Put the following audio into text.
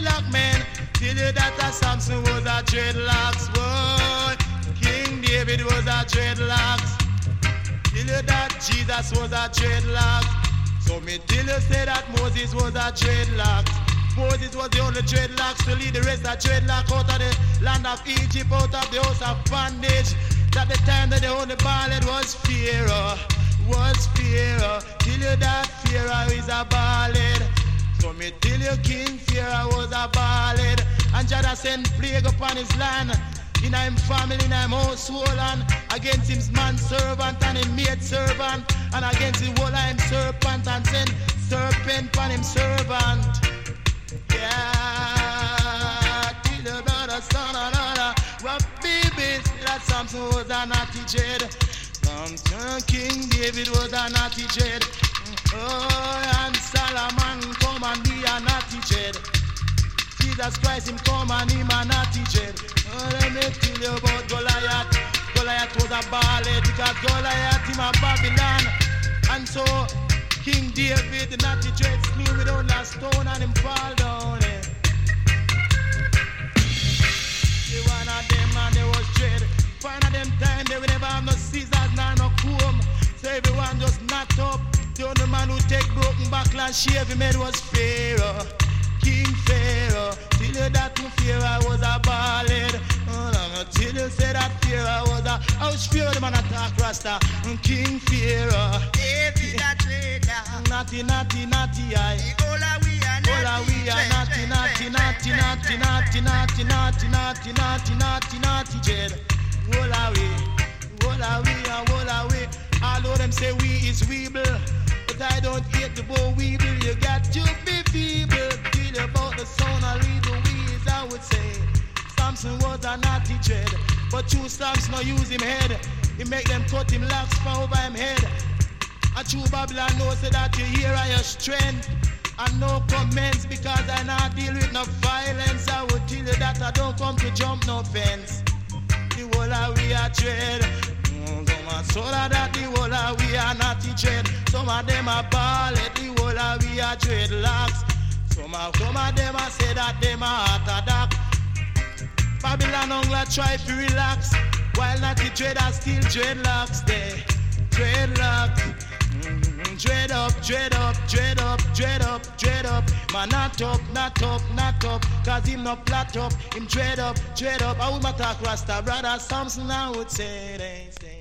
dreadlock man. Tell you that a Samson was a dreadlocks, boy. King David was a dreadlocks. Tell you that Jesus was a dreadlocks. So me tell you say that Moses was a dreadlocks. Moses was the only dreadlocks to lead the rest of dreadlock out of the land of Egypt, out of the house of bondage. At the time that the only ballad was Pharaoh, was Pharaoh. Tell you that Pharaoh is a ballad. So me tell you King Pharaoh was a ballad. And Jah sent plague upon his land, in him family, in him household, and against his man servant and him maid servant, and against the whole of him serpent, and send serpent upon him servant. Yeah, till the brother, son, another. Well, baby, that Samson was a naughty dread. King David was a naughty dread. Oh, and Solomon come and be a naughty dread. Jesus Christ him come and him a naughty dread. Oh, let me tell you about Goliath. Goliath was a ballad because Goliath him a Babylon. And so King David, the naughty dread, slew without a stone and him fall down. The one of them and they was dread. One of them time they will never have no scissors nor no comb. So everyone just knocked up. The only man who take broken back and shave him head was Pharaoh. King Pharaoh. Till you that Pharaoh was a ballad. Till you say that Pharaoh was a house Pharaoh, the man attack Rasta. King Pharaoh. David a traitor. Naughty, naughty, naughty, aye. All we are naughty, naughty, naughty, naughty, naughty, naughty, naughty, naughty, naughty, naughty, naughty, dread. All away. Although them say we is weeble, but I don't hate the boy weeble. You got to be feeble. Feel about the sound of reason we is, I would say. Samson was a naughty dread, but true Samson no use him head. He make them cut him locks from over him head. A true Babylon knows that you hear are your strength. And no comments because I not deal with no violence. I would tell you that I don't come to jump no fence. The whole of we are dread. So that the whole of we are naughty dread. Some of them are ballad, the whole of we are dreadlocks. Some of them I say that them are heart attack. Babylon hungla try to relax, while naughty dread are still dreadlocks there. Dreadlocks. Dread up, dread up, dread up, dread up, dread up. Man, not up, not up, not up. Cause him not flat up, him dread up, dread up. I would not talk Rasta, brother Samson, I would say, they say.